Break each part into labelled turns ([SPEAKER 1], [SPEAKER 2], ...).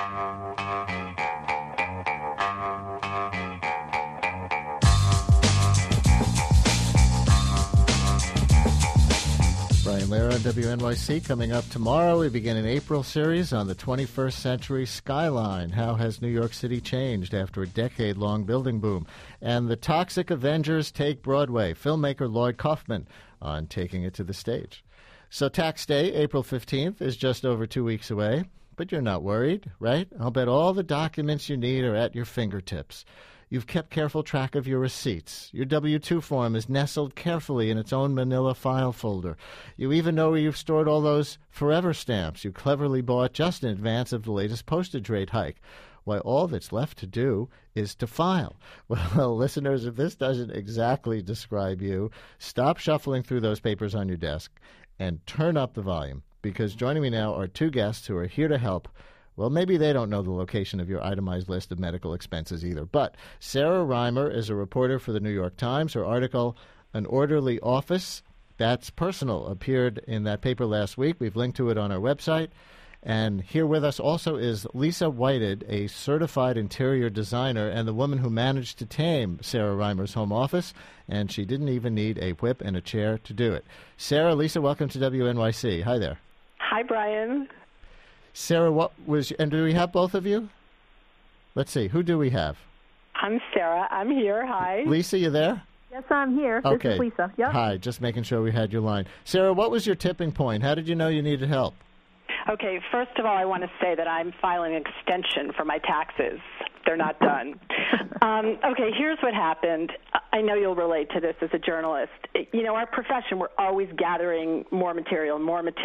[SPEAKER 1] Brian Lehrer on WNYC. Coming up tomorrow, we begin an April series on the 21st century skyline. How has New York City changed after a decade-long building boom? And the Toxic Avengers take Broadway. Filmmaker Lloyd Kaufman on taking it to the stage. So Tax Day, April 15th, is just over 2 weeks away. But you're not worried, right? I'll bet all the documents you need are at your fingertips. You've kept careful track of your receipts. Your W-2 form is nestled carefully in its own manila file folder. You even know where you've stored all those forever stamps you cleverly bought just in advance of the latest postage rate hike. Why, all that's left to do is to file. Well, listeners, if this doesn't exactly describe you, stop shuffling through those papers on your desk and turn up the volume, because joining me now are two guests who are here to help. Well, maybe they don't know the location of your itemized list of medical expenses either. But Sarah Reimer is a reporter for the New York Times. Her article, An Orderly Office, That's Personal, appeared in that paper last week. We've linked to it on our website. And here with us also is Lisa Whited, a certified interior designer and the woman who managed to tame Sarah Reimer's home office. And she didn't even need a whip and a chair to do it. Sarah, Lisa, welcome to WNYC. Hi there.
[SPEAKER 2] Hi, Brian.
[SPEAKER 1] Sarah, and do we have both of you? Let's see. Who do we have?
[SPEAKER 2] I'm Sarah. I'm here. Hi.
[SPEAKER 1] Lisa, you there?
[SPEAKER 3] Yes, I'm here.
[SPEAKER 1] Okay.
[SPEAKER 3] This is Lisa. Yep.
[SPEAKER 1] Hi, just making sure we had your line. Sarah, what was your tipping point? How did you know you needed help?
[SPEAKER 2] Okay, first of all, I want to say that I'm filing an extension for my taxes. They're not done. Okay, here's what happened. I know you'll relate to this as a journalist. Our profession, we're always gathering more material.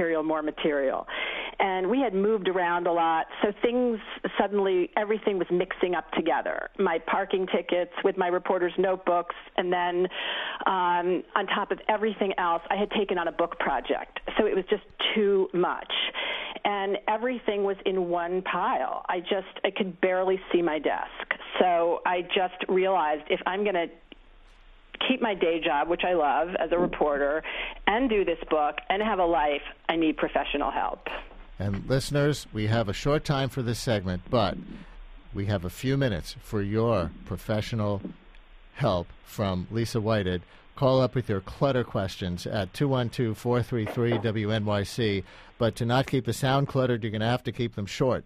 [SPEAKER 2] And we had moved around a lot, so everything was mixing up together. My parking tickets with my reporter's notebooks, and then on top of everything else, I had taken on a book project. So it was just too much. And everything was in one pile. I could barely see my desk. So I just realized if I'm going to keep my day job, which I love as a reporter, and do this book and have a life, I need professional help.
[SPEAKER 1] And listeners, we have a short time for this segment, but we have a few minutes for your professional help from Lisa Whited. Call up with your clutter questions at 212-433-WNYC. But to not keep the sound cluttered, you're going to have to keep them short.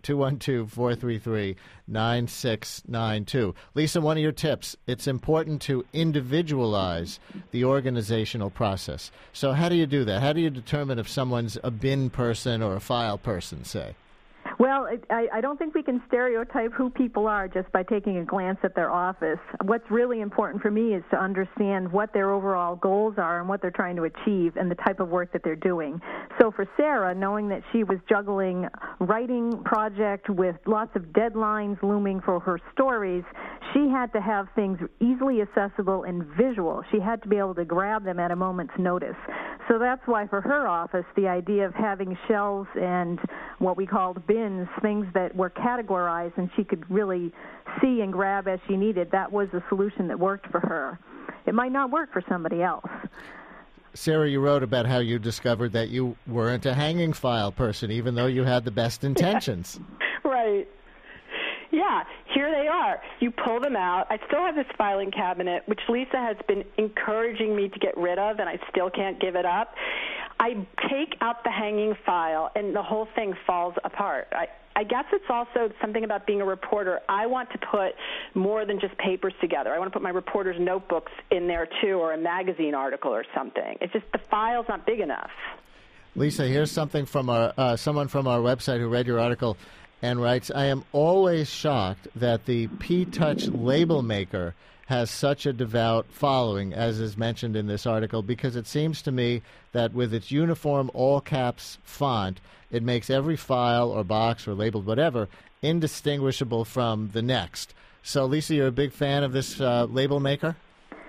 [SPEAKER 1] 212-433-9692. Lisa, one of your tips, it's important to individualize the organizational process. So how do you do that? How do you determine if someone's a bin person or a file person, say?
[SPEAKER 3] Well, I don't think we can stereotype who people are just by taking a glance at their office. What's really important for me is to understand what their overall goals are and what they're trying to achieve and the type of work that they're doing. So for Sarah, knowing that she was juggling writing project with lots of deadlines looming for her stories, she had to have things easily accessible and visual. She had to be able to grab them at a moment's notice. So that's why for her office, the idea of having shelves and what we called bins, things that were categorized and she could really see and grab as she needed, that was a solution that worked for her. It might not work for somebody else.
[SPEAKER 1] Sarah, you wrote about how you discovered that you weren't a hanging file person, even though you had the best intentions.
[SPEAKER 2] Right. Yeah, here they are. You pull them out. I still have this filing cabinet, which Lisa has been encouraging me to get rid of, and I still can't give it up. I take out the hanging file, and the whole thing falls apart. I guess it's also something about being a reporter. I want to put more than just papers together. I want to put my reporter's notebooks in there, too, or a magazine article or something. It's just the file's not big enough.
[SPEAKER 1] Lisa, here's something from someone from our website who read your article and writes, I am always shocked that the P-Touch label maker has such a devout following, as is mentioned in this article, because it seems to me that with its uniform all-caps font, it makes every file or box or labeled whatever indistinguishable from the next. So, Lisa, you're a big fan of this label maker?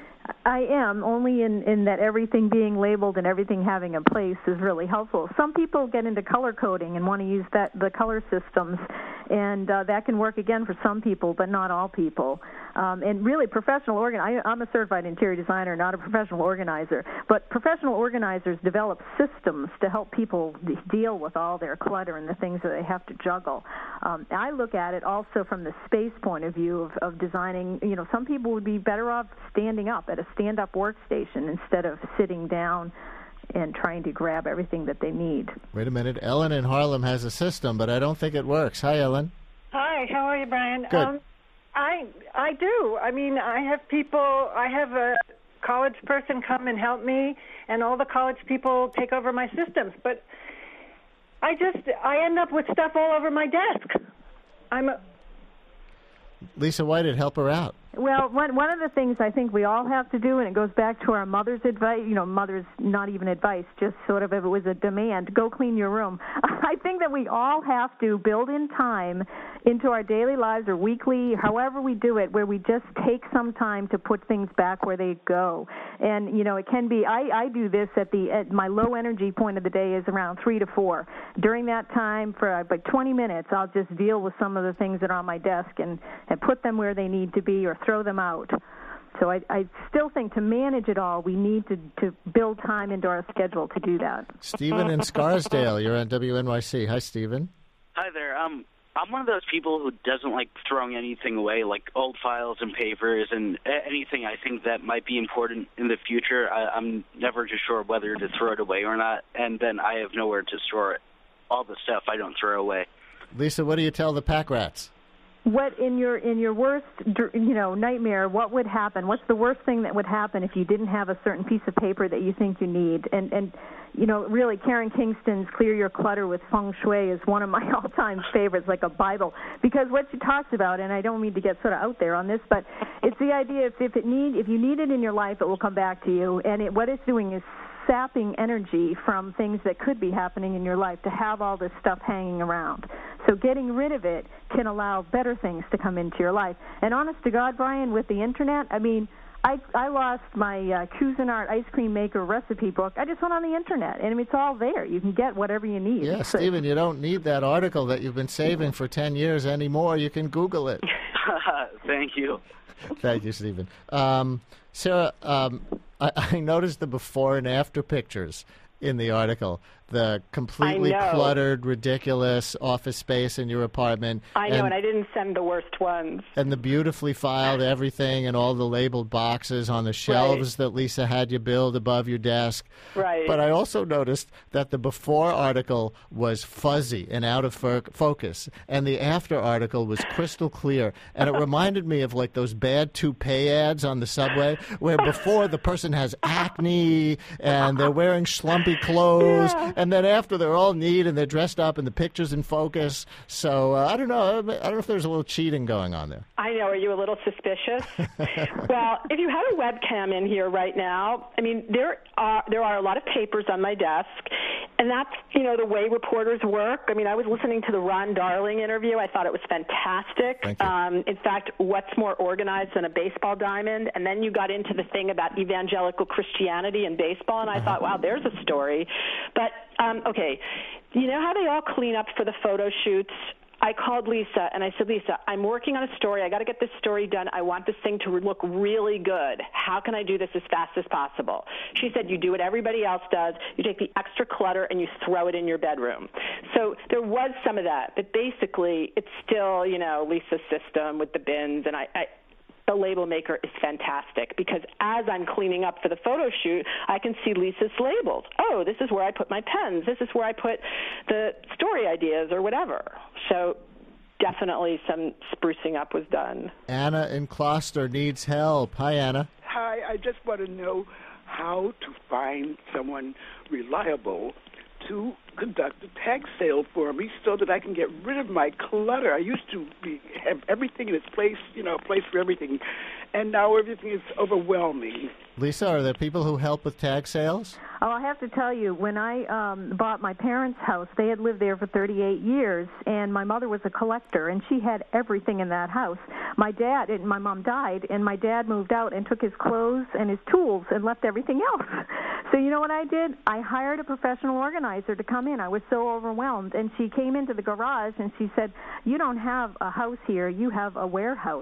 [SPEAKER 3] I am, only in that everything being labeled and everything having a place is really helpful. Some people get into color coding and want to use the color systems, and that can work again for some people, but not all people. And really, I'm a certified interior designer, not a professional organizer. But professional organizers develop systems to help people deal with all their clutter and the things that they have to juggle. I look at it also from the space point of view of designing. Some people would be better off standing up at a stand-up workstation instead of sitting down and trying to grab everything that they need.
[SPEAKER 1] Wait a minute. Ellen in Harlem has a system, but I don't think it works. Hi, Ellen.
[SPEAKER 4] Hi, how are you, Brian?
[SPEAKER 1] Good.
[SPEAKER 4] I do. I mean, I have a college person come and help me, and all the college people take over my systems, but I end up with stuff all over my desk.
[SPEAKER 1] Lisa Whited, help her out.
[SPEAKER 3] Well, one of the things I think we all have to do, and it goes back to our mother's advice, mother's not even advice, just sort of if it was a demand, go clean your room. I think that we all have to build in time into our daily lives or weekly, however we do it, where we just take some time to put things back where they go. And, it can be, I do this at my low energy point of the day is around 3 to 4. During that time, for about 20 minutes, I'll just deal with some of the things that are on my desk and put them where they need to be or throw them out. So I still think to manage it all, we need to build time into our schedule to do that.
[SPEAKER 1] Stephen in Scarsdale, you're on WNYC. Hi, Stephen.
[SPEAKER 5] Hi there. I'm one of those people who doesn't like throwing anything away, like old files and papers and anything I think that might be important in the future. I'm never too sure whether to throw it away or not, and then I have nowhere to store it. All the stuff I don't throw away.
[SPEAKER 1] Lisa, what do you tell the pack rats?
[SPEAKER 3] What in your worst nightmare? What would happen? What's the worst thing that would happen if you didn't have a certain piece of paper that you think you need? And really, Karen Kingston's "Clear Your Clutter with Feng Shui" is one of my all-time favorites, like a Bible, because what she talks about, and I don't mean to get sort of out there on this, but it's the idea if you need it in your life, it will come back to you, and what it's doing is sapping energy from things that could be happening in your life to have all this stuff hanging around. So getting rid of it can allow better things to come into your life. And honest to God, Brian, with the Internet, I mean, I lost my Cuisinart ice cream maker recipe book. I just went on the Internet, and it's all there. You can get whatever you need.
[SPEAKER 1] Yeah, Stephen, you don't need that article that you've been saving for 10 years anymore. You can Google it.
[SPEAKER 5] Thank you.
[SPEAKER 1] Thank you, Stephen. Sarah, I noticed the before and after pictures in the article. The completely cluttered, ridiculous office space in your apartment.
[SPEAKER 2] I know, and I didn't send the worst ones.
[SPEAKER 1] And the beautifully filed everything and all the labeled boxes on the shelves that Lisa had you build above your desk.
[SPEAKER 2] Right.
[SPEAKER 1] But I also noticed that the before article was fuzzy and out of focus, and the after article was crystal clear. And it reminded me of like those bad toupee ads on the subway, where before the person has acne and they're wearing schlumpy clothes. Yeah. And then after, they're all neat and they're dressed up and the picture's in focus. So I don't know. I don't know if there's a little cheating going on there.
[SPEAKER 2] I know. Are you a little suspicious? Well, if you had a webcam in here right now, I mean, there are a lot of papers on my desk, and that's, the way reporters work. I mean, I was listening to the Ron Darling interview. I thought it was fantastic.
[SPEAKER 1] Thank you.
[SPEAKER 2] In fact, what's more organized than a baseball diamond? And then you got into the thing about evangelical Christianity and baseball, and I thought, wow, there's a story. But okay, you know how they all clean up for the photo shoots? I called Lisa, and I said, Lisa, I'm working on a story. I got to get this story done. I want this thing to look really good. How can I do this as fast as possible? She said, you do what everybody else does. You take the extra clutter, and you throw it in your bedroom. So there was some of that. But basically, it's still, Lisa's system with the bins, and the label maker is fantastic because as I'm cleaning up for the photo shoot, I can see Lisa's labels. Oh, this is where I put my pens. This is where I put the story ideas or whatever. So definitely some sprucing up was done.
[SPEAKER 1] Anna in Gloucester needs help. Hi, Anna.
[SPEAKER 6] Hi, I just want to know how to find someone reliable to conduct a tag sale for me so that I can get rid of my clutter. I used to have everything in its place, a place for everything, and now everything is overwhelming.
[SPEAKER 1] Lisa, are there people who help with tag sales?
[SPEAKER 3] Oh, I have to tell you, when I bought my parents' house, they had lived there for 38 years, and my mother was a collector, and she had everything in that house. My mom died, and my dad moved out and took his clothes and his tools and left everything else. So you know what I did? I hired a professional organizer to come in. I was so overwhelmed, and she came into the garage, and she said, you don't have a house here, you have a warehouse,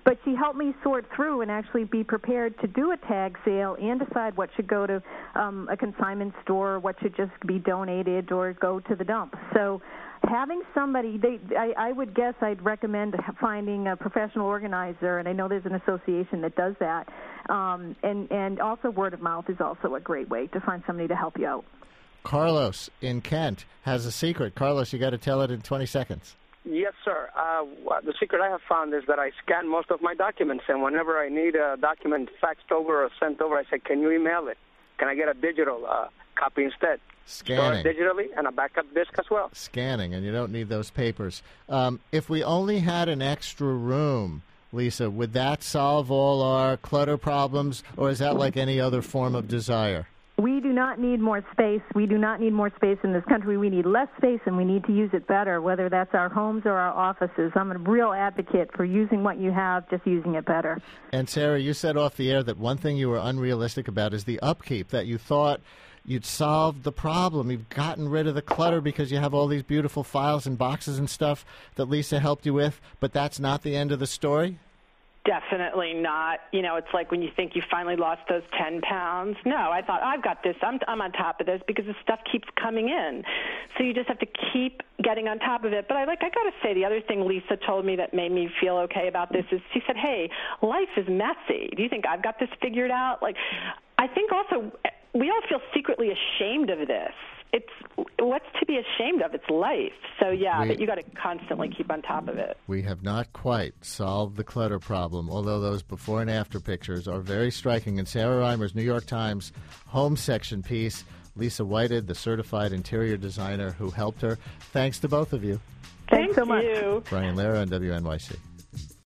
[SPEAKER 3] But she helped me sort through and actually be prepared to do a tag sale and decide what should go to a consignment store, what should just be donated or go to the dump. So having somebody, I would guess I'd recommend finding a professional organizer, and I know there's an association that does that. And also word of mouth is also a great way to find somebody to help you out.
[SPEAKER 1] Carlos in Kent has a secret. Carlos, you got to tell it in 20 seconds.
[SPEAKER 7] Yes, sir. The secret I have found is that I scan most of my documents, and whenever I need a document faxed over or sent over, I say, can you email it? Can I get a digital copy instead?
[SPEAKER 1] Scanning.
[SPEAKER 7] Store it digitally and a backup disk as well.
[SPEAKER 1] Scanning, and you don't need those papers. If we only had an extra room, Lisa, would that solve all our clutter problems, or is that like any other form of desire?
[SPEAKER 3] We do not need more space. We do not need more space in this country. We need less space, and we need to use it better, whether that's our homes or our offices. I'm a real advocate for using what you have, just using it better.
[SPEAKER 1] And, Sarah, you said off the air that one thing you were unrealistic about is the upkeep, that you thought you'd solved the problem. You've gotten rid of the clutter because you have all these beautiful files and boxes and stuff that Lisa helped you with, but that's not the end of the story?
[SPEAKER 2] Definitely not. You know, it's like when you think you finally lost those 10 pounds. No, I thought, I've got this. I'm on top of this because the stuff keeps coming in. So you just have to keep getting on top of it. But I got to say, the other thing Lisa told me that made me feel okay about this is she said, hey, life is messy. Do you think I've got this figured out? Like, I think also we all feel secretly ashamed of this. It's what's to be ashamed of? It's life. So, yeah, but you got to constantly keep on top of it.
[SPEAKER 1] We have not quite solved the clutter problem, although those before and after pictures are very striking. In Sarah Reimer's New York Times home section piece, Lisa Whited, the certified interior designer who helped her. Thanks to both of you.
[SPEAKER 3] Thanks so much.
[SPEAKER 2] Thank you.
[SPEAKER 1] Brian Lara on WNYC.